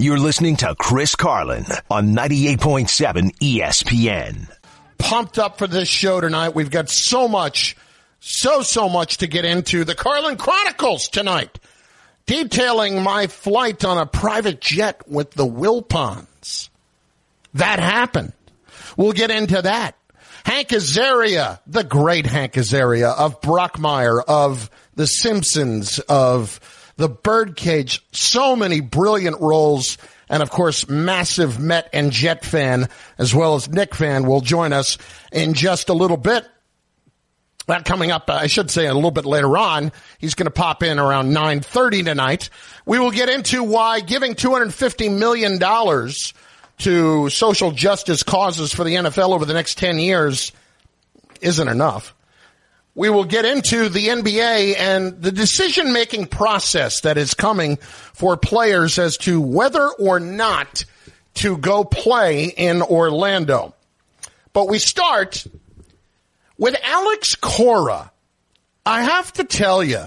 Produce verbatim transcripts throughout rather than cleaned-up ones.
You're listening to Chris Carlin on ninety-eight point seven E S P N. Pumped up for this show tonight. We've got so much, so, so much to get into. The Carlin Chronicles tonight, detailing my flight on a private jet with the Wilpons. That happened. We'll get into that. Hank Azaria, the great Hank Azaria of Brockmire, of The Simpsons, of The Birdcage, so many brilliant roles, and of course, massive Met and Jet fan, as well as Knick fan, will join us in just a little bit. That coming up, I should say, a little bit later on. He's going to pop in around nine thirty tonight. We will get into why giving two hundred fifty million dollars to social justice causes for the N F L over the next ten years isn't enough. We will get into the N B A and the decision-making process that is coming for players as to whether or not to go play in Orlando. But we start with Alex Cora. I have to tell you,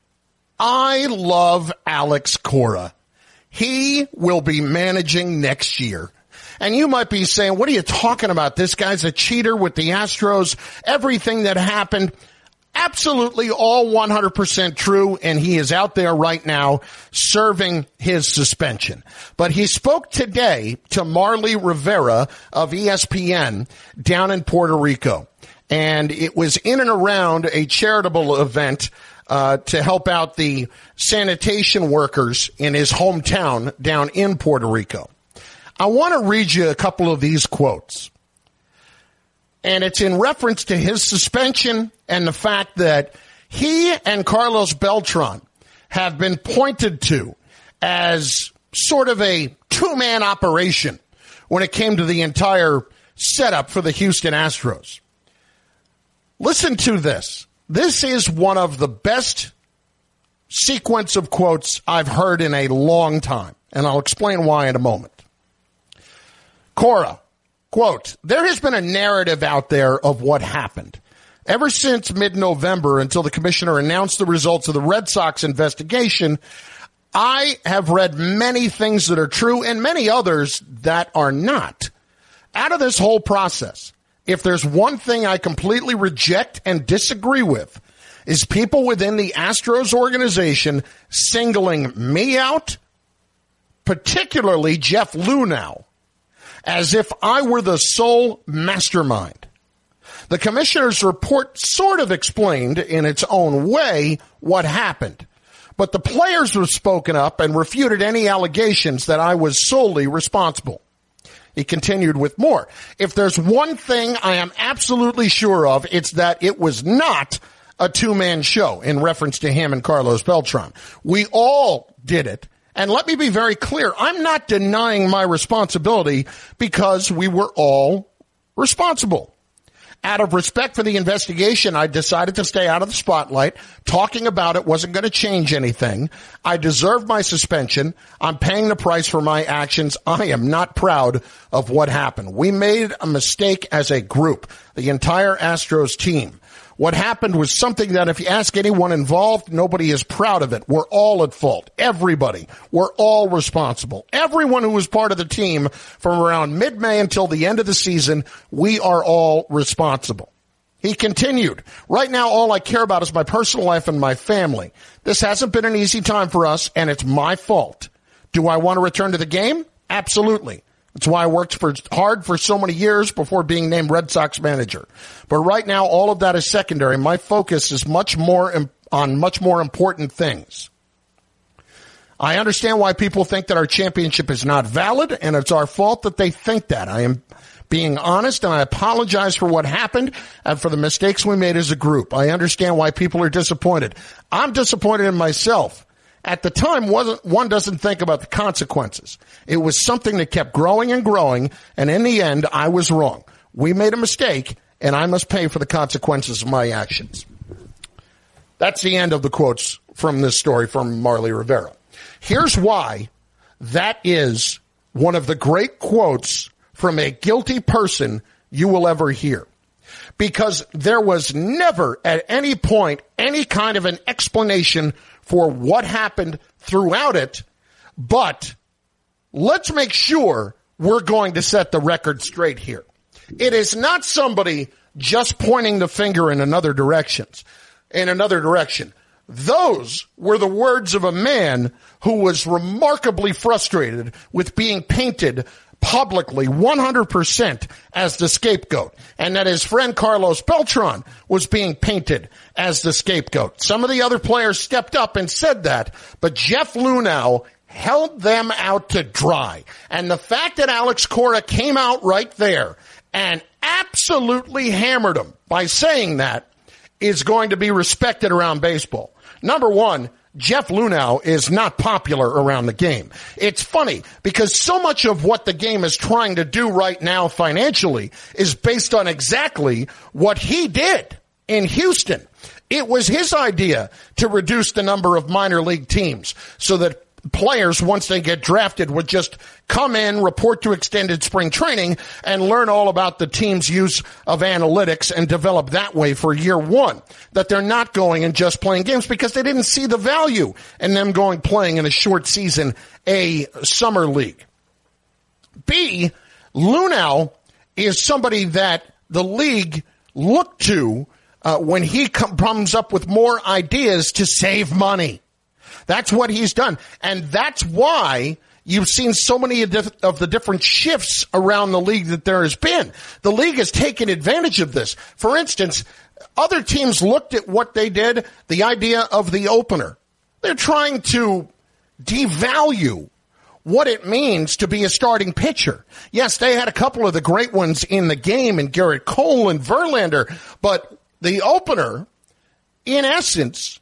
I love Alex Cora. He will be managing next year. And you might be saying, what are you talking about? This guy's a cheater with the Astros. Everything that happened, absolutely all one hundred percent true, and he is out there right now serving his suspension. But he spoke today to Marly Rivera of E S P N down in Puerto Rico. And it was in and around a charitable event uh, to help out the sanitation workers in his hometown down in Puerto Rico. I want to read you a couple of these quotes. And it's in reference to his suspension and the fact that he and Carlos Beltran have been pointed to as sort of a two-man operation when it came to the entire setup for the Houston Astros. Listen to this. This is one of the best sequence of quotes I've heard in a long time, and I'll explain why in a moment. Cora, quote, there has been a narrative out there of what happened. Ever since mid-November until the commissioner announced the results of the Red Sox investigation, I have read many things that are true and many others that are not. Out of this whole process, if there's one thing I completely reject and disagree with, is people within the Astros organization singling me out, particularly Jeff Luhnow, as if I were the sole mastermind. The commissioner's report sort of explained in its own way what happened, but the players have spoken up and refuted any allegations that I was solely responsible. He continued with more. If there's one thing I am absolutely sure of, it's that it was not a two-man show, in reference to him and Carlos Beltran. We all did it. And let me be very clear, I'm not denying my responsibility because we were all responsible. Out of respect for the investigation, I decided to stay out of the spotlight. Talking about it wasn't going to change anything. I deserved my suspension. I'm paying the price for my actions. I am not proud of what happened. We made a mistake as a group, the entire Astros team. What happened was something that if you ask anyone involved, nobody is proud of it. We're all at fault. Everybody. We're all responsible. Everyone who was part of the team from around mid-May until the end of the season, we are all responsible. He continued, right now all I care about is my personal life and my family. This hasn't been an easy time for us, and it's my fault. Do I want to return to the game? Absolutely. That's why I worked for, hard for so many years before being named Red Sox manager. But right now, all of that is secondary. My focus is much more im- on much more important things. I understand why people think that our championship is not valid, and it's our fault that they think that. I am being honest, and I apologize for what happened and for the mistakes we made as a group. I understand why people are disappointed. I'm disappointed in myself. At the time, wasn't one doesn't think about the consequences. It was something that kept growing and growing, and in the end, I was wrong. We made a mistake, and I must pay for the consequences of my actions. That's the end of the quotes from this story from Marly Rivera. Here's why that is one of the great quotes from a guilty person you will ever hear. Because there was never at any point any kind of an explanation for what happened throughout it, but let's make sure we're going to set the record straight here. It is not somebody just pointing the finger in another directions, in another direction. Those were the words of a man who was remarkably frustrated with being painted publicly one hundred percent as the scapegoat, and that his friend Carlos Beltran was being painted as the scapegoat. Some of the other players stepped up and said that, but Jeff Luhnow held them out to dry. And the fact that Alex Cora came out right there and absolutely hammered him by saying that is going to be respected around baseball. Number one, Jeff Luhnow is not popular around the game. It's funny because so much of what the game is trying to do right now financially is based on exactly what he did in Houston. It was his idea to reduce the number of minor league teams so that players, once they get drafted, would just come in, report to extended spring training, and learn all about the team's use of analytics and develop that way for year one. That they're not going and just playing games because they didn't see the value in them going playing in a short season, a summer league. B, Luhnow is somebody that the league looked to uh, when he com- comes up with more ideas to save money. That's what he's done. And that's why you've seen so many of the different shifts around the league that there has been. The league has taken advantage of this. For instance, other teams looked at what they did, the idea of the opener. They're trying to devalue what it means to be a starting pitcher. Yes, they had a couple of the great ones in the game, and Garrett Cole and Verlander, but the opener, in essence,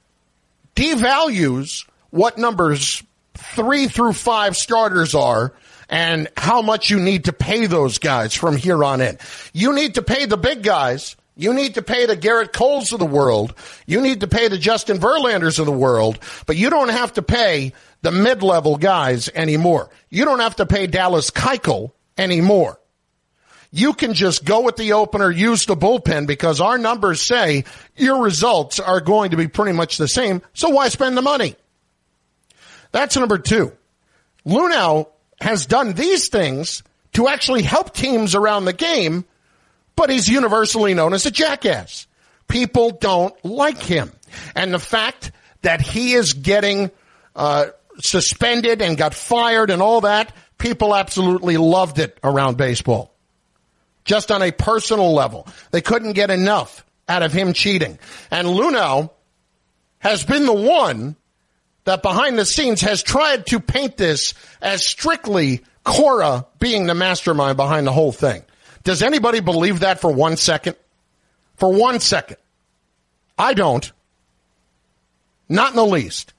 devalues what numbers three through five starters are and how much you need to pay those guys from here on in. You need to pay the big guys. You need to pay the Garrett Coles of the world. You need to pay the Justin Verlanders of the world, but you don't have to pay the mid-level guys anymore. You don't have to pay Dallas Keuchel anymore. You can just go with the opener, use the bullpen, because our numbers say your results are going to be pretty much the same, so why spend the money? That's number two. Luhnow has done these things to actually help teams around the game, but he's universally known as a jackass. People don't like him. And the fact that he is getting uh, suspended and got fired and all that, people absolutely loved it around baseball. Just on a personal level. They couldn't get enough out of him cheating. And Luhnow has been the one that behind the scenes has tried to paint this as strictly Cora being the mastermind behind the whole thing. Does anybody believe that for one second? For one second. I don't. Not in the least.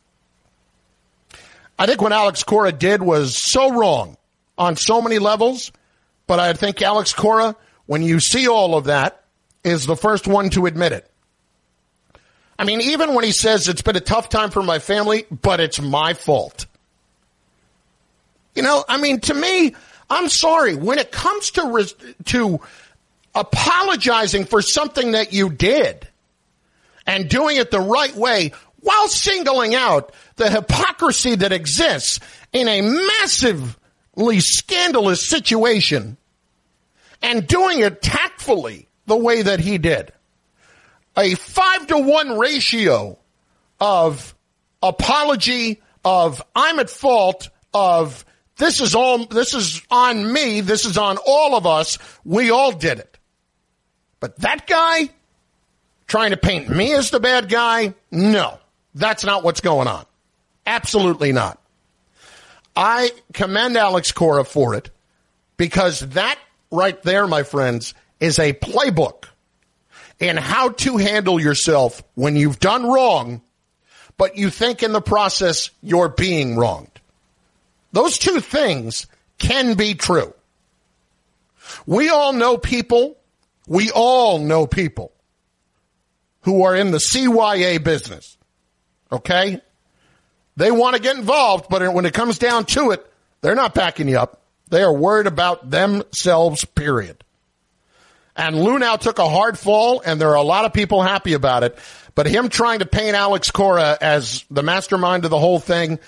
I think what Alex Cora did was so wrong on so many levels. But I think Alex Cora, when you see all of that, is the first one to admit it. I mean, even when he says it's been a tough time for my family, but it's my fault. You know, I mean, to me, I'm sorry. When it comes to res- to apologizing for something that you did and doing it the right way while singling out the hypocrisy that exists in a massively scandalous situation, and doing it tactfully the way that he did. A five to one ratio of apology, of I'm at fault, of this is all, this is on me, this is on all of us, we all did it. But that guy trying to paint me as the bad guy, no, that's not what's going on. Absolutely not. I commend Alex Cora for it, because that right there, my friends, is a playbook in how to handle yourself when you've done wrong, but you think in the process you're being wronged. Those two things can be true. We all know people, we all know people who are in the C Y A business, okay? They want to get involved, but when it comes down to it, they're not backing you up. They are worried about themselves, period. And Luhnow took a hard fall, and there are a lot of people happy about it. But him trying to paint Alex Cora as the mastermind of the whole thing,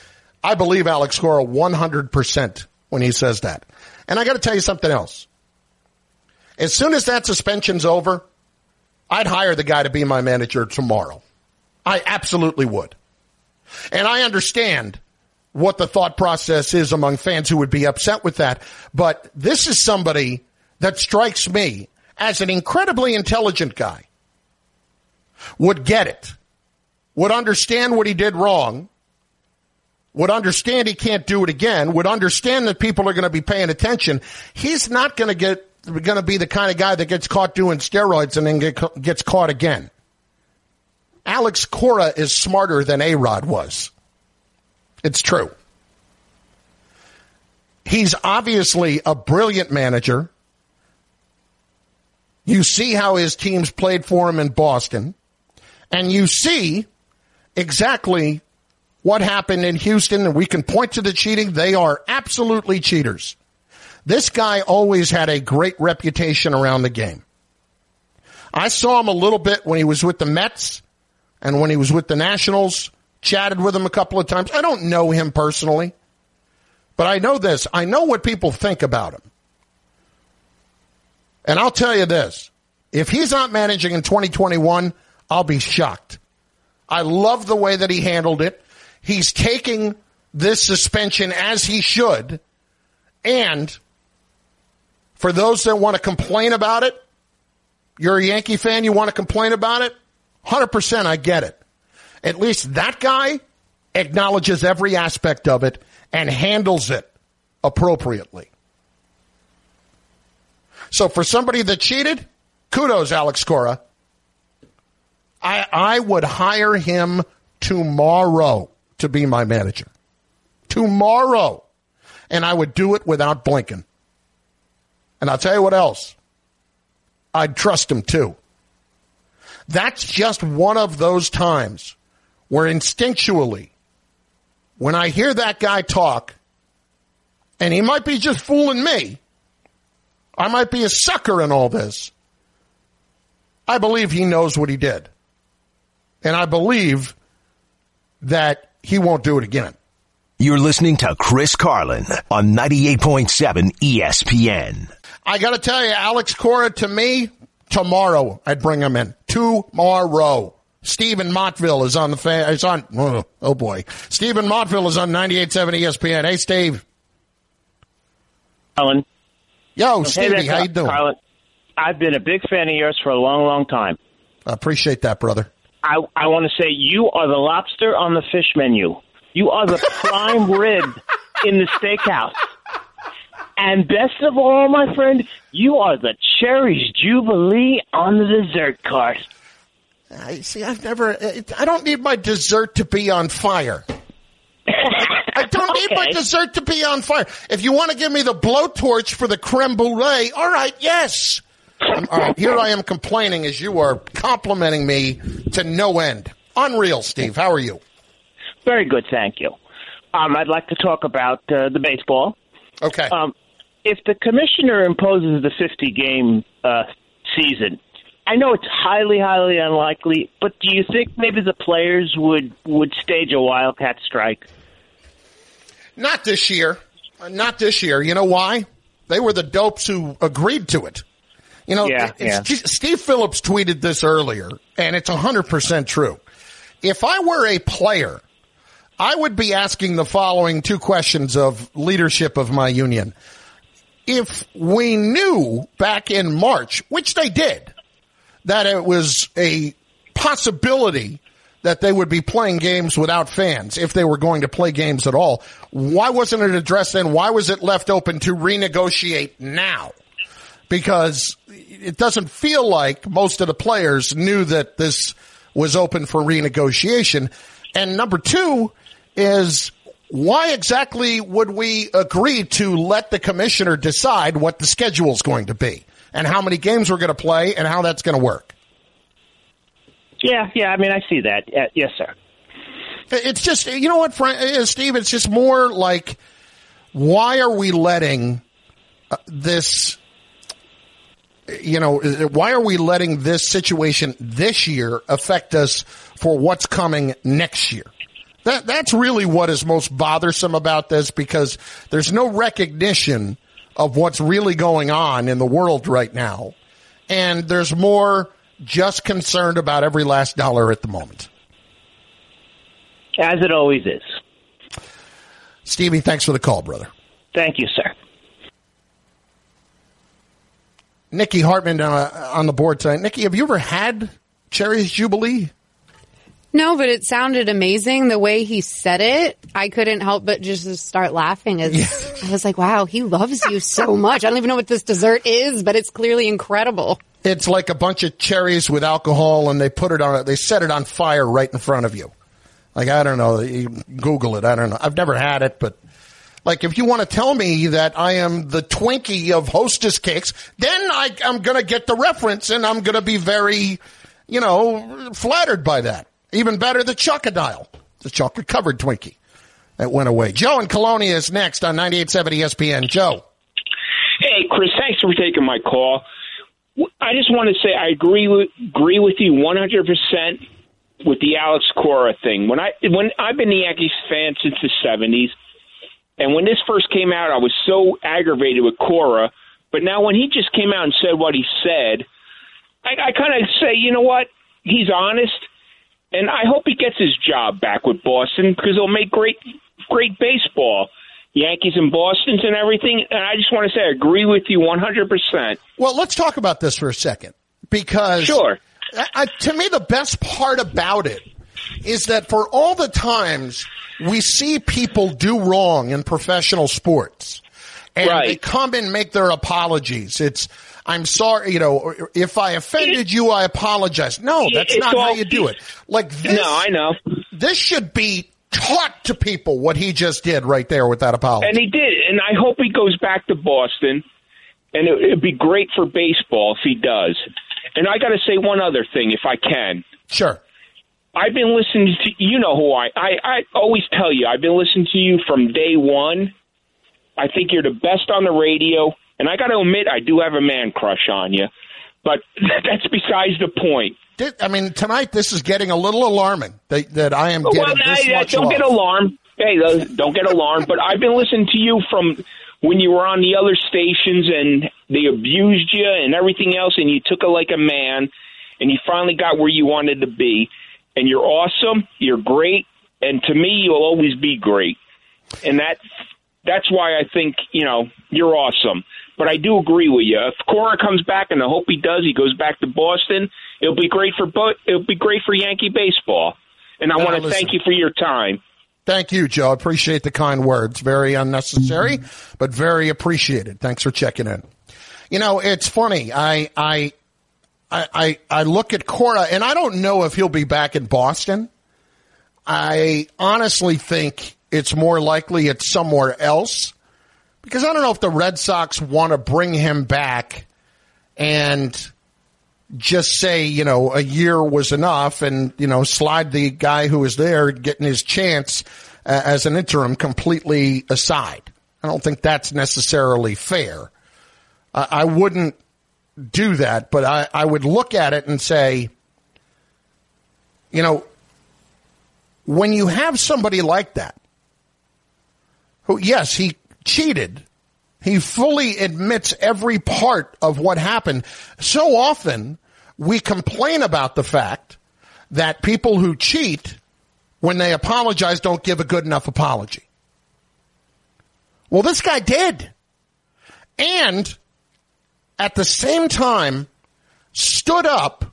I believe Alex Cora one hundred percent when he says that. And I got to tell you something else. As soon as that suspension's over, I'd hire the guy to be my manager tomorrow. I absolutely would. And I understand what the thought process is among fans who would be upset with that. But this is somebody that strikes me as an incredibly intelligent guy. Would get it. Would understand what he did wrong. Would understand he can't do it again. Would understand that people are going to be paying attention. He's not going to get going to be the kind of guy that gets caught doing steroids and then get, gets caught again. Alex Cora is smarter than A-Rod was. It's true. He's obviously a brilliant manager. You see how his teams played for him in Boston. And you see exactly what happened in Houston. And we can point to the cheating. They are absolutely cheaters. This guy always had a great reputation around the game. I saw him a little bit when he was with the Mets and when he was with the Nationals. Chatted with him a couple of times. I don't know him personally, but I know this. I know what people think about him. And I'll tell you this. If he's not managing in twenty twenty-one, I'll be shocked. I love the way that he handled it. He's taking this suspension as he should. And for those that want to complain about it, you're a Yankee fan, you want to complain about it, one hundred percent I get it. At least that guy acknowledges every aspect of it and handles it appropriately. So for somebody that cheated, kudos, Alex Cora. I, I would hire him tomorrow to be my manager. Tomorrow. And I would do it without blinking. And I'll tell you what else. I'd trust him too. That's just one of those times where instinctually, when I hear that guy talk, and he might be just fooling me, I might be a sucker in all this, I believe he knows what he did. And I believe that he won't do it again. You're listening to Chris Carlin on ninety-eight point seven E S P N. I got to tell you, Alex Cora, to me, tomorrow I'd bring him in. Tomorrow. Stephen Montville is on the fan. Is on. Oh, oh boy, Stephen Montville is on ninety-eight point seven E S P N. Hey, Steve. Colin. Yo, Stevie, how you doing? Colin, I've been a big fan of yours for a long, long time. I appreciate that, brother. I I want to say you are the lobster on the fish menu. You are the prime rib in the steakhouse. And best of all, my friend, you are the cherry's jubilee on the dessert cart. I see. I've never. I don't need my dessert to be on fire. I don't okay. need my dessert to be on fire. If you want to give me the blowtorch for the creme brulee, all right, yes. All right, here I am complaining as you are complimenting me to no end. Unreal, Steve. How are you? Very good, thank you. Um, I'd like to talk about uh, the baseball. Okay. Um, if the commissioner imposes the fifty-game uh, season, I know it's highly, highly unlikely, but do you think maybe the players would, would stage a wildcat strike? Not this year. Not this year. You know why? They were the dopes who agreed to it. You know, yeah, it's, yeah. Steve Phillips tweeted this earlier, and it's one hundred percent true. If I were a player, I would be asking the following two questions of leadership of my union. If we knew back in March, which they did, that it was a possibility that they would be playing games without fans if they were going to play games at all, why wasn't it addressed then? Why was it left open to renegotiate now? Because it doesn't feel like most of the players knew that this was open for renegotiation. And number two is, why exactly would we agree to let the commissioner decide what the schedule is going to be and how many games we're going to play and how that's going to work? Yeah, yeah, I mean, I see that. Uh, yes, sir. It's just, you know what, Frank, uh, Steve, it's just more like, why are we letting uh, this, you know, why are we letting this situation this year affect us for what's coming next year? That that's really what is most bothersome about this, because there's no recognition of what's really going on in the world right now. And there's more just concerned about every last dollar at the moment. As it always is. Stevie, thanks for the call, brother. Thank you, sir. Nikki Hartman uh, on the board tonight. Nikki, have you ever had Cherry's Jubilee? No, but it sounded amazing the way he said it. I couldn't help but just start laughing. As yeah. I was like, wow, he loves you so much. I don't even know what this dessert is, but it's clearly incredible. It's like a bunch of cherries with alcohol, and they put it on, they set it on fire right in front of you. Like, I don't know. You Google it. I don't know. I've never had it, but like, if you want to tell me that I am the Twinkie of Hostess cakes, then I, I'm going to get the reference, and I'm going to be very, you know, flattered by that. Even better, the Chocodile, the chocolate-covered Twinkie that went away. Joe in Colonia is next on ninety-eight point seven E S P N. Joe. Hey, Chris, thanks for taking my call. I just want to say I agree with, agree with you one hundred percent with the Alex Cora thing. When I when I've been a Yankees fan since the seventies, and when this first came out, I was so aggravated with Cora. But now when he just came out and said what he said, I, I kind of say, you know what? He's honest. And I hope he gets his job back with Boston, because it'll make great, great baseball. Yankees and Boston's and everything. And I just want to say I agree with you one hundred percent. Well, let's talk about this for a second, because sure. I, to me, the best part about it is that for all the times we see people do wrong in professional sports, and right. they come and make their apologies. It's, I'm sorry, you know, if I offended you, I apologize. No, that's not all, how you do it. Like this, no, I know. This should be taught to people, what he just did right there with that apology. And he did. And I hope he goes back to Boston. And it would be great for baseball if he does. And I got to say one other thing, if I can. Sure. I've been listening to, you know who I, I, I always tell you, I've been listening to you from day one. I think you're the best on the radio. And I got to admit, I do have a man crush on you. But that's besides the point. I mean, tonight this is getting a little alarming that, that I am getting well, this I, much Don't love. get alarmed. Hey, don't get alarmed. But I've been listening to you from when you were on the other stations and they abused you and everything else, and you took it like a man, and you finally got where you wanted to be. And you're awesome. You're great. And to me, you'll always be great. And that that's why I think, you know, you're awesome. But I do agree with you. If Cora comes back, and I hope he does, he goes back to Boston, it'll be great for it'll be great for Yankee baseball. And I now, want to listen. thank you for your time. Thank you, Joe. I appreciate the kind words. Very unnecessary, but very appreciated. Thanks for checking in. You know, it's funny. I I I I look at Cora, and I don't know if he'll be back in Boston. I honestly think it's more likely it's somewhere else, because I don't know if the Red Sox want to bring him back and just say, you know, a year was enough, and, you know, slide the guy who was there getting his chance uh, as an interim completely aside. I don't think that's necessarily fair. Uh, I wouldn't do that, but I, I would look at it and say, you know, when you have somebody like that, who, yes, he cheated. He fully admits every part of what happened. So often we complain about the fact that people who cheat, when they apologize, don't give a good enough apology. Well, this guy did. And at the same time, stood up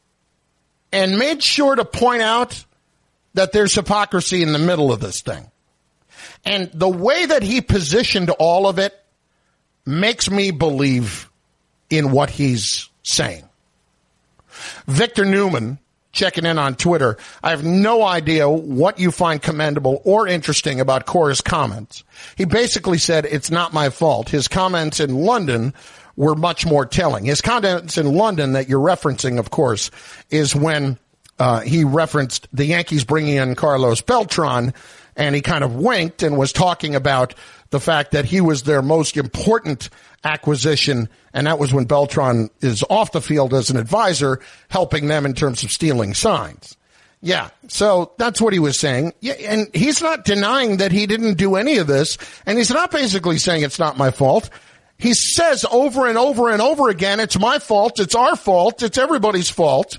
and made sure to point out that there's hypocrisy in the middle of this thing. And the way that he positioned all of it makes me believe in what he's saying. Victor Newman, checking in on Twitter. I have no idea what you find commendable or interesting about Cora's comments. He basically said, it's not my fault. His comments in London were much more telling. His comments in London that you're referencing, of course, is when uh, he referenced the Yankees bringing in Carlos Beltran, and he kind of winked and was talking about the fact that he was their most important acquisition, and that was when Beltran is off the field as an advisor, helping them in terms of stealing signs. Yeah, so that's what he was saying. Yeah, and he's not denying that he didn't do any of this, and he's not basically saying it's not my fault. He says over and over and over again, it's my fault, it's our fault, it's everybody's fault.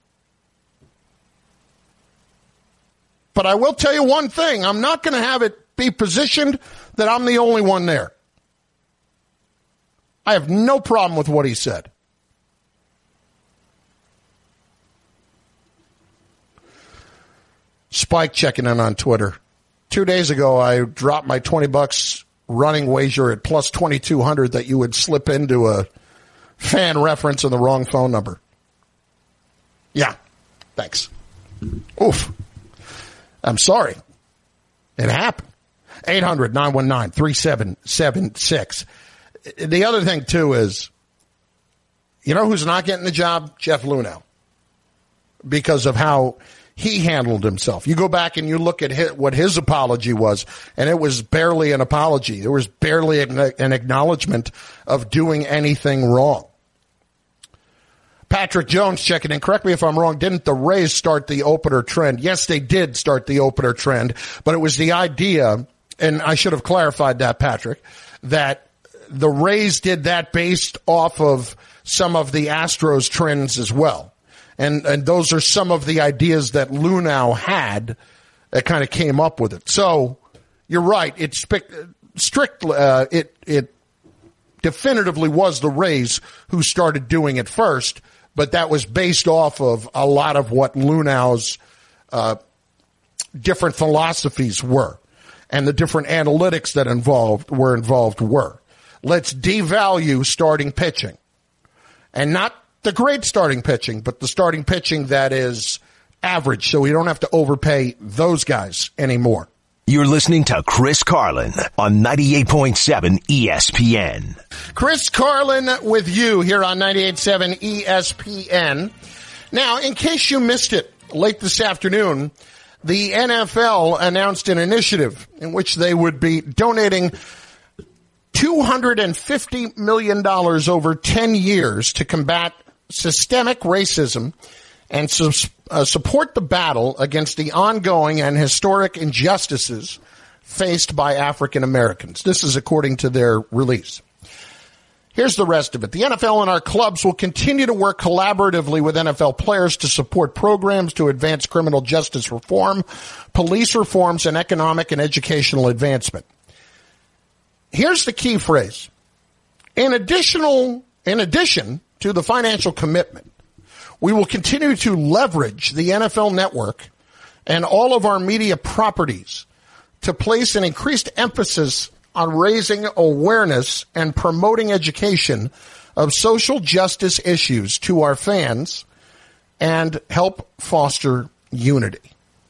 But I will tell you one thing, I'm not going to have it be positioned that I'm the only one there. I have no problem with what he said. Spike checking in on Twitter. Two days ago, I dropped my twenty bucks running wager at plus twenty-two hundred that you would slip into a fan reference on the wrong phone number. Yeah, thanks. Oof. I'm sorry. It happened. eight hundred, nine one nine, three seven seven six. The other thing, too, is, you know who's not getting the job? Jeff Luhnow. Because of how he handled himself. You go back and you look at his, what his apology was, and it was barely an apology. There was barely an, an acknowledgement of doing anything wrong. Patrick Jones checking in. Correct me if I'm wrong. Didn't the Rays start the opener trend? Yes, they did start the opener trend, but it was the idea, and I should have clarified that, Patrick, that the Rays did that based off of some of the Astros trends as well. And and those are some of the ideas that Luhnow had that kind of came up with it. So you're right. It's strict. Uh, it it definitively was the Rays who started doing it first, but that was based off of a lot of what Luhnow's uh, different philosophies were, and the different analytics that involved were involved were. Let's devalue starting pitching, and not the great starting pitching, but the starting pitching that is average, so we don't have to overpay those guys anymore. You're listening to Chris Carlin on ninety-eight point seven E S P N. Chris Carlin with you here on ninety-eight point seven E S P N. Now, in case you missed it late this afternoon, the N F L announced an initiative in which they would be donating two hundred fifty million dollars over ten years to combat systemic racism and su- uh, support the battle against the ongoing and historic injustices faced by African Americans. This is according to their release. Here's the rest of it. The N F L and our clubs will continue to work collaboratively with N F L players to support programs to advance criminal justice reform, police reforms, and economic and educational advancement. Here's the key phrase. In additional, in addition to the financial commitment, we will continue to leverage the N F L Network and all of our media properties to place an increased emphasis on raising awareness and promoting education of social justice issues to our fans and help foster unity.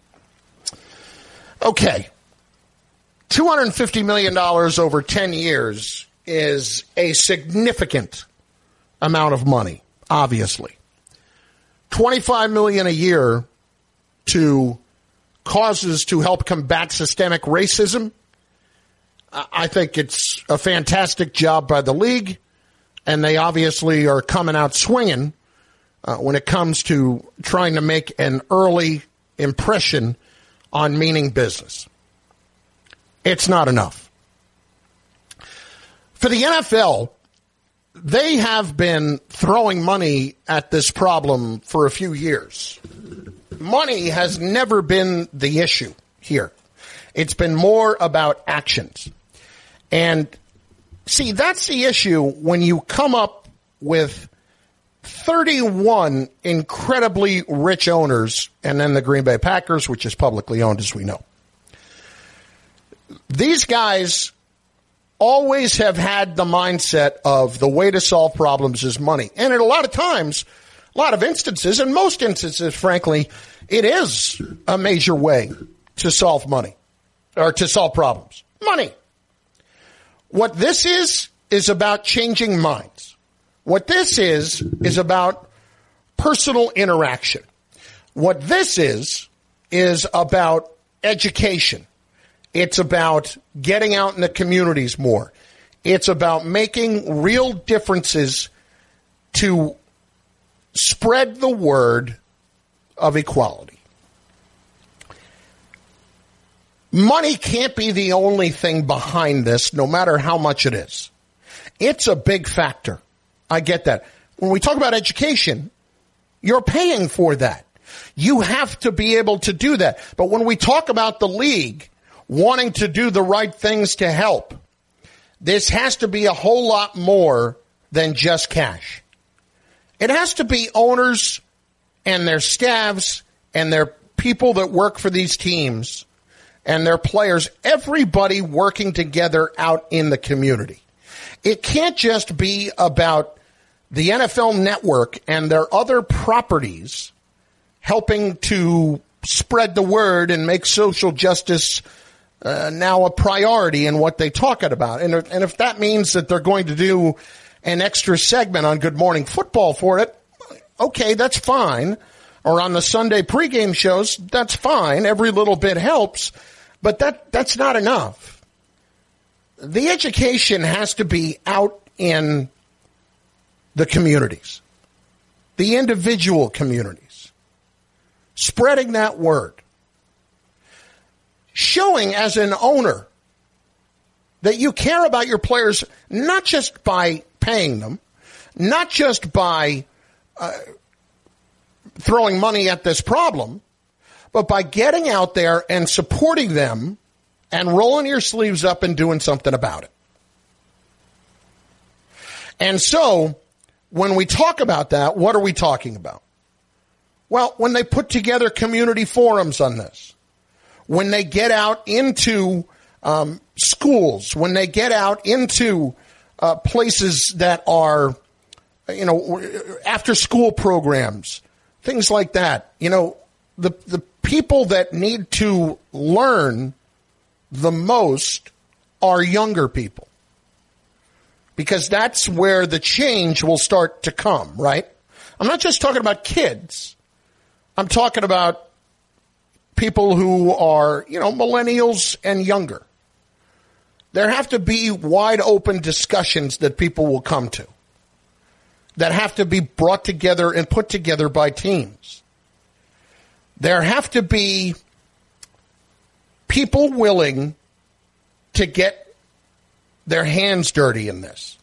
Okay. two hundred fifty million dollars over ten years is a significant amount of money, obviously. twenty-five million dollars a year to causes to help combat systemic racism. I think it's a fantastic job by the league, and they obviously are coming out swinging uh, when it comes to trying to make an early impression on meaning business. It's not enough. For the N F L, they have been throwing money at this problem for a few years. Money has never been the issue here. It's been more about actions. And see, that's the issue when you come up with thirty-one incredibly rich owners and then the Green Bay Packers, which is publicly owned, as we know. These guys always have had the mindset of the way to solve problems is money. And in a lot of times, a lot of instances, and most instances, frankly, it is a major way to solve money or to solve problems. Money. What this is, is about changing minds. What this is, is about personal interaction. What this is, is about education. It's about getting out in the communities more. It's about making real differences to spread the word of equality. Money can't be the only thing behind this, no matter how much it is. It's a big factor. I get that. When we talk about education, you're paying for that. You have to be able to do that. But when we talk about the league wanting to do the right things to help, this has to be a whole lot more than just cash. It has to be owners and their staffs and their people that work for these teams and their players, everybody working together out in the community. It can't just be about the N F L Network and their other properties helping to spread the word and make social justice uh, now a priority in what they talk about. And, and if that means that they're going to do an extra segment on Good Morning Football for it, okay, that's fine. Or on the Sunday pregame shows, that's fine. Every little bit helps. But that that's not enough. The education has to be out in the communities, the individual communities, spreading that word, showing as an owner that you care about your players, not just by paying them, not just by uh, throwing money at this problem, but by getting out there and supporting them and rolling your sleeves up and doing something about it. And so, when we talk about that, what are we talking about? Well, when they put together community forums on this, when they get out into um, schools, when they get out into uh, places that are, you know, after school programs, things like that, you know, the the people that need to learn the most are younger people, because that's where the change will start to come, right? I'm not just talking about kids. I'm talking about people who are, you know, millennials and younger. There have to be wide open discussions that people will come to, that have to be brought together and put together by teams. There have to be people willing to get their hands dirty in this.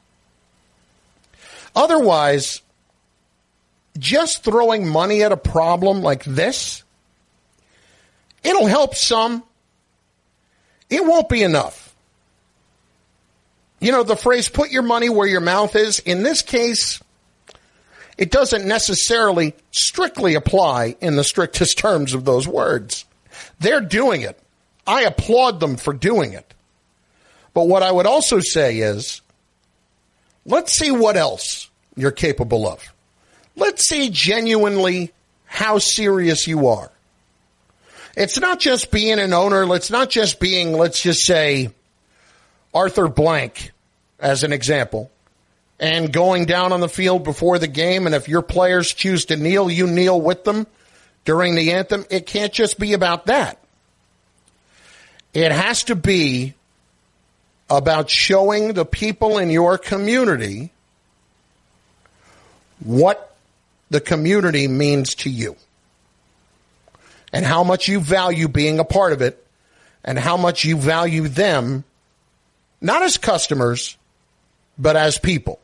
Otherwise, just throwing money at a problem like this, it'll help some. It won't be enough. You know, the phrase, put your money where your mouth is, in this case, it doesn't necessarily strictly apply in the strictest terms of those words. They're doing it. I applaud them for doing it. But what I would also say is, let's see what else you're capable of. Let's see genuinely how serious you are. It's not just being an owner. It's not just being, let's just say, Arthur Blank, as an example, and going down on the field before the game, and if your players choose to kneel, you kneel with them during the anthem. It can't just be about that. It has to be about showing the people in your community what the community means to you and how much you value being a part of it and how much you value them, not as customers, but as people.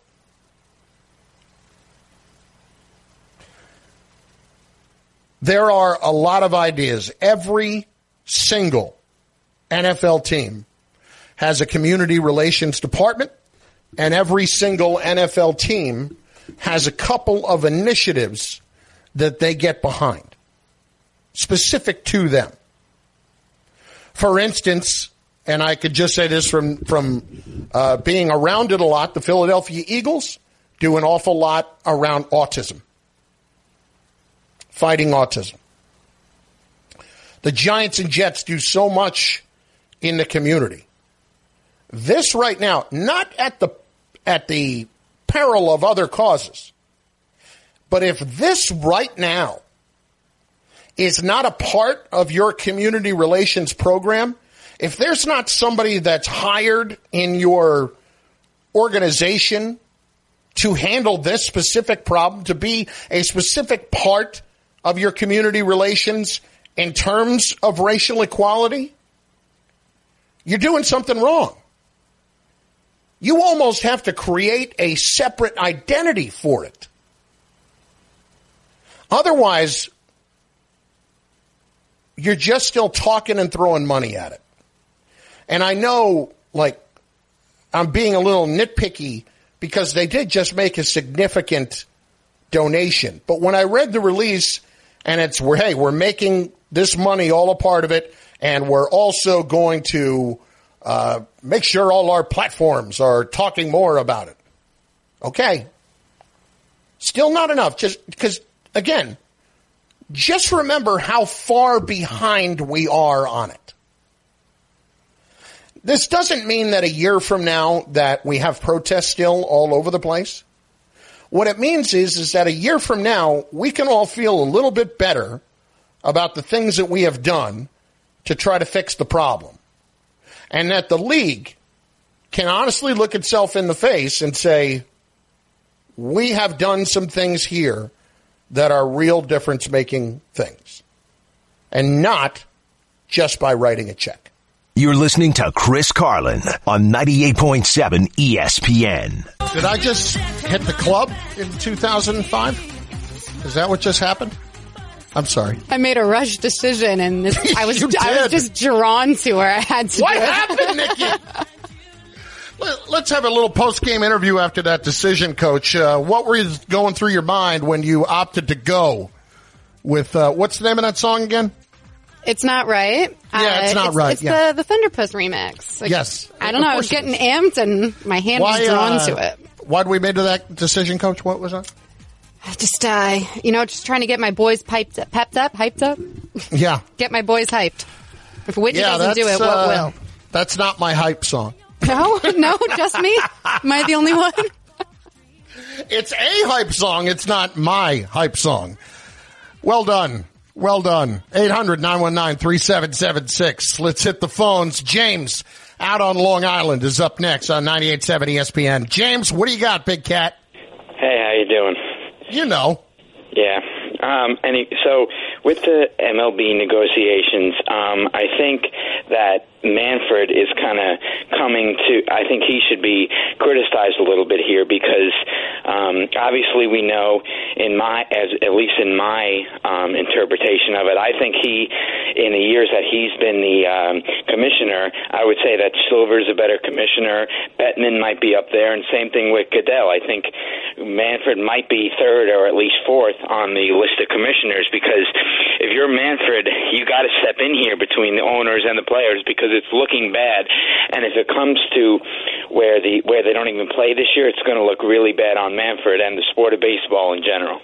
There are a lot of ideas. Every single N F L team has a community relations department, and every single N F L team has a couple of initiatives that they get behind, specific to them. For instance, and I could just say this from, from uh, being around it a lot, the Philadelphia Eagles do an awful lot around autism, fighting autism. The Giants and Jets do so much in the community. This right now, not at the at the peril of other causes, but if this right now is not a part of your community relations program, if there's not somebody that's hired in your organization to handle this specific problem, to be a specific part of your community relations in terms of racial equality, you're doing something wrong. You almost have to create a separate identity for it. Otherwise, you're just still talking and throwing money at it. And I know, like, I'm being a little nitpicky because they did just make a significant donation. But when I read the release, and it's, we're, hey, we're making this money all a part of it, and we're also going to uh, make sure all our platforms are talking more about it. Okay. Still not enough. Just because, again, just remember how far behind we are on it. This doesn't mean that a year from now that we have protests still all over the place. What it means is, is that a year from now, we can all feel a little bit better about the things that we have done to try to fix the problem. And that the league can honestly look itself in the face and say, we have done some things here that are real difference-making things. And not just by writing a check. You're listening to Chris Carlin on ninety-eight point seven E S P N. Did I just hit the club in two thousand five? Is that what just happened? I'm sorry. I made a rush decision, and this, I was You I was did. just drawn to her. I had to. What do it. happened, Nikki? Let- Let's have a little post-game interview after that decision, Coach. Uh, what was going through your mind when you opted to go with, uh, what's the name of that song again? It's not right. Yeah, it's not it's, right, It's yeah. the the Thunderpuss remix. Like, Yes. I don't know. Of I was course it getting amped, and my hand was drawn uh, to it. Why did we made to that decision, Coach? What was that? Just, uh, you know, just trying to get my boys piped, up, pepped up, hyped up. Yeah. Get my boys hyped. If Whitney Yeah, doesn't do that's, it, what uh, will? That's not my hype song. No, no, just me. Am I the only one? It's a hype song. It's not my hype song. Well done. Well done. eight hundred, nine one nine, three seven seven six. Let's hit the phones. James, out on Long Island, is up next on ninety-eight point seven E S P N. James, what do you got, big cat? Hey, how you doing? You know. Yeah. Um, and he, so with the M L B negotiations, um, I think that Manfred is kind of coming to, I think he should be criticized a little bit here because um, obviously we know in my, as at least in my um, interpretation of it, I think he, in the years that he's been the um, commissioner, I would say that Silver's a better commissioner. Bettman might be up there, and same thing with Goodell. I think Manfred might be third or at least fourth on the list of commissioners because if you're Manfred, you got to step in here between the owners and the players because it's looking bad. And if it comes to where the where they don't even play this year, it's going to look really bad on Manfred and the sport of baseball in general.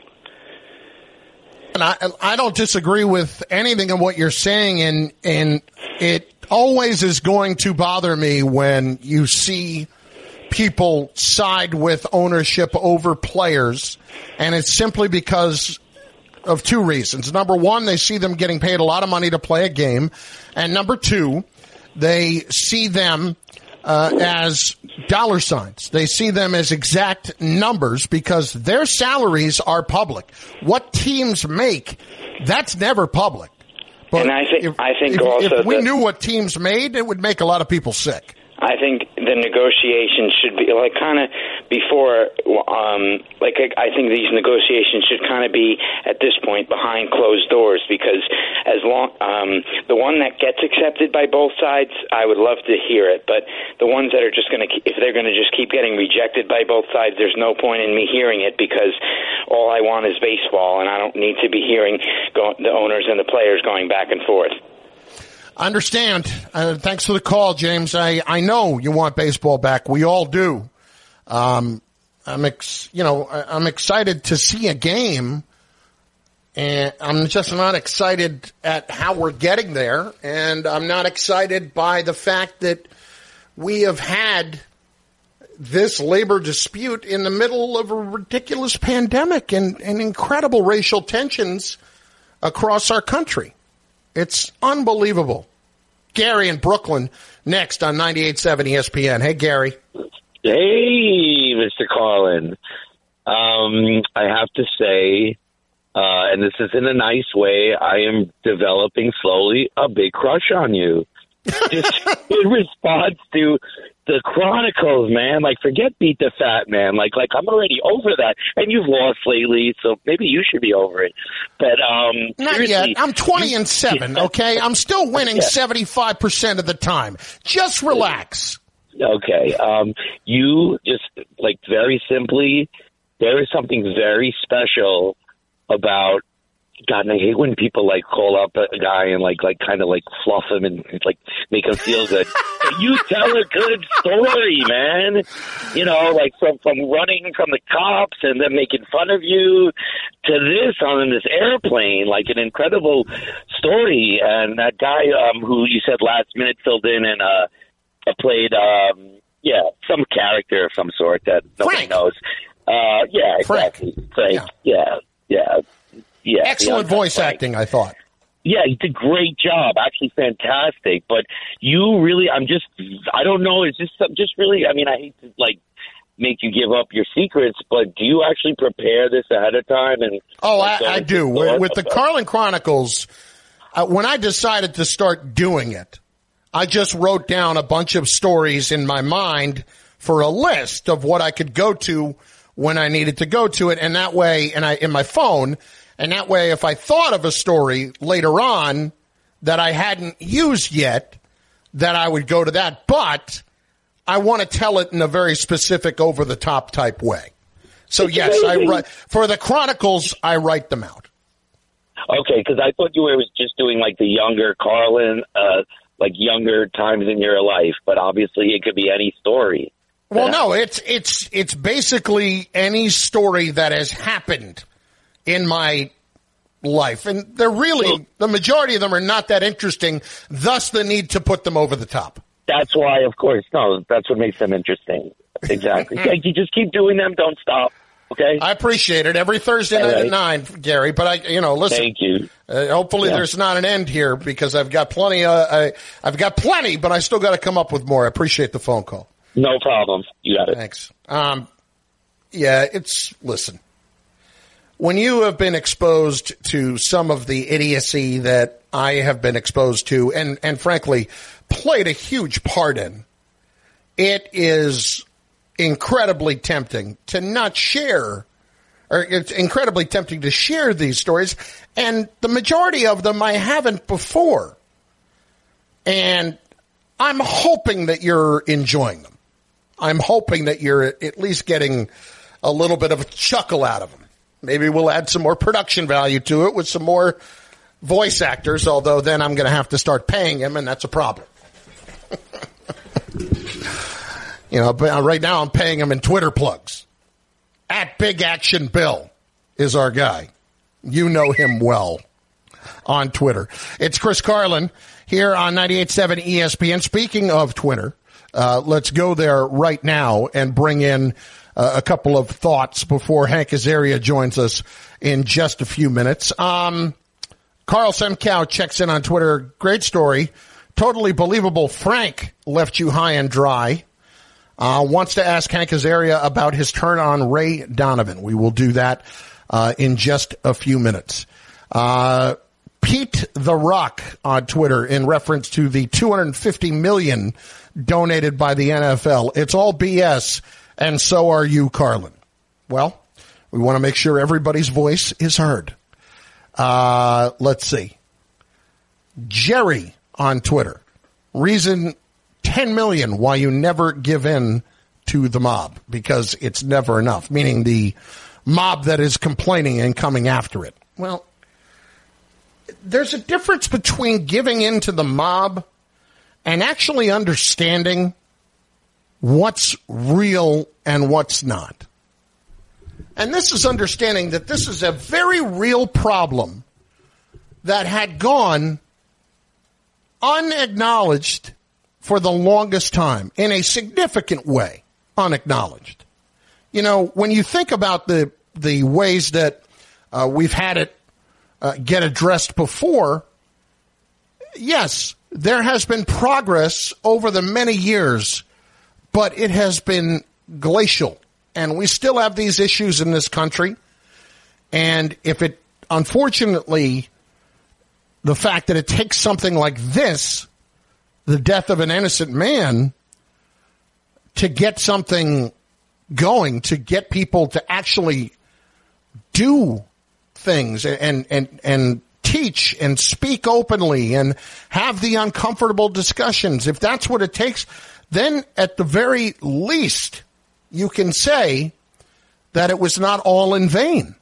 And I, I don't disagree with anything of what you're saying, and and it always is going to bother me when you see people side with ownership over players, and it's simply because of two reasons. Number one, they see them getting paid a lot of money to play a game, and number two, they see them uh, as dollar signs. They see them as exact numbers because their salaries are public. What teams make, that's never public. But and I think if, I think if, also if we that, knew what teams made, it would make a lot of people sick. I think the negotiations should be like kind of before, um, like I think these negotiations should kind of be at this point behind closed doors because as long um, the one that gets accepted by both sides, I would love to hear it. But the ones that are just going to, if they're going to just keep getting rejected by both sides, there's no point in me hearing it because all I want is baseball, and I don't need to be hearing go- the owners and the players going back and forth. Understand. Uh, thanks for the call, James. I, I know you want baseball back. We all do. Um, I'm ex, you know, I, I'm excited to see a game, and I'm just not excited at how we're getting there, and I'm not excited by the fact that we have had this labor dispute in the middle of a ridiculous pandemic and, and incredible racial tensions across our country. It's unbelievable. Gary in Brooklyn next on ninety-eight point seven E S P N. Hey, Gary. Hey, Mister Carlin. Um, I have to say, uh, and this is in a nice way, I am developing slowly a big crush on you. just in response to the Chronicles, man. Like, forget Beat the Fat Man. Like, like I'm already over that. And you've lost lately, so maybe you should be over it. But um, not yet. I'm twenty and seven. Okay, I'm still winning seventy-five percent of the time. Just relax. Okay. Um, you just like very simply, there is something very special about. God, and I hate when people like call up a guy and like like kind of like fluff him and like make him feel good. But you tell a good story, man. You know, like from from running from the cops and them making fun of you to this on this airplane, like an incredible story. And that guy um, who you said last minute filled in and uh, played, um, yeah, some character of some sort that nobody Frank. knows. Uh, yeah, exactly. Frank. Frank. Yeah, yeah. yeah. Yeah, excellent voice Frank. acting, I thought. Yeah, he did a great job. Actually, fantastic. But you really, I'm just, I don't know. It's just, just really. I mean, I hate to like make you give up your secrets, but do you actually prepare this ahead of time? And oh, I, I do. With, with the Carlin Chronicles, uh, when I decided to start doing it, I just wrote down a bunch of stories in my mind for a list of what I could go to when I needed to go to it, and that way, and I in my phone. And that way, if I thought of a story later on that I hadn't used yet, that I would go to that. But I want to tell it in a very specific, over-the-top type way. So, yes, I write, for the Chronicles, I write them out. Okay, because I thought you were just doing, like, the younger Carlin, uh, like, younger times in your life. But obviously, it could be any story. Well, no, it's it's it's basically any story that has happened in my life. And they're really, the majority of them are not that interesting, thus the need to put them over the top. That's why, of course. No, that's what makes them interesting. Exactly. Thank you. Just keep doing them. Don't stop. Okay? I appreciate it. Every Thursday night right. at nine, Gary. But, I, you know, listen. Thank you. Uh, hopefully yeah. there's not an end here because I've got plenty. Uh, I, I've got plenty, but I still got to come up with more. I appreciate the phone call. No problem. You got it. Thanks. Um, yeah, it's, listen. When you have been exposed to some of the idiocy that I have been exposed to and, and frankly played a huge part in, it is incredibly tempting to not share, or it's incredibly tempting to share these stories, and the majority of them I haven't before. And I'm hoping that you're enjoying them. I'm hoping that you're at least getting a little bit of a chuckle out of them. Maybe we'll add some more production value to it with some more voice actors, although then I'm going to have to start paying him, and that's a problem. You know, but right now I'm paying him in Twitter plugs. At Big Action Bill is our guy. You know him well on Twitter. It's Chris Carlin here on ninety-eight point seven E S P N. Speaking of Twitter, uh, let's go there right now and bring in Uh, a couple of thoughts before Hank Azaria joins us in just a few minutes. Um, Carl Semkow checks in on Twitter. Great story. Totally believable. Frank left you high and dry. Uh, wants to ask Hank Azaria about his turn on Ray Donovan. We will do that uh, in just a few minutes. Uh, Pete the Rock on Twitter in reference to the two hundred fifty million dollars donated by the N F L. It's all B S. And so are you, Carlin. Well, we want to make sure everybody's voice is heard. Uh, let's see. Jerry on Twitter. Reason ten million dollars why you never give in to the mob, because it's never enough, meaning the mob that is complaining and coming after it. Well, there's a difference between giving in to the mob and actually understanding what's real and what's not. And this is understanding that this is a very real problem that had gone unacknowledged for the longest time, in a significant way, unacknowledged. You know, when you think about the the ways that uh, we've had it uh, get addressed before, yes, there has been progress over the many years, but it has been glacial, and we still have these issues in this country. And if it, unfortunately, the fact that it takes something like this the death of an innocent man to get something going, to get people to actually do things and, and, and teach and speak openly and have the uncomfortable discussions. If that's what it takes, then at the very least, you can say that it was not all in vain.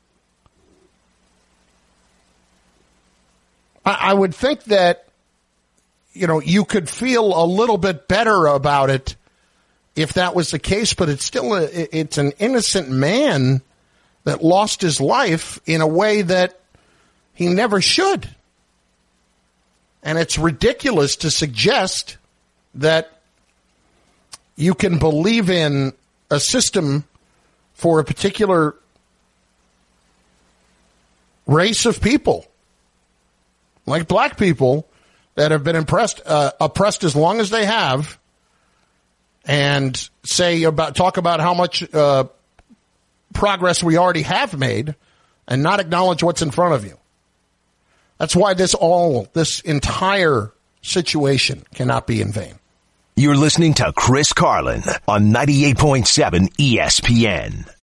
I, I would think that, you know, you could feel a little bit better about it if that was the case, but it's still a, it's an innocent man that lost his life in a way that he never should. And it's ridiculous to suggest that you can believe in a system for a particular race of people, like black people that have been impressed, uh, oppressed as long as they have, and say about talk about how much uh, progress we already have made, and not acknowledge what's in front of you. That's why this all this entire situation cannot be in vain. You're listening to Chris Carlin on ninety-eight point seven E S P N.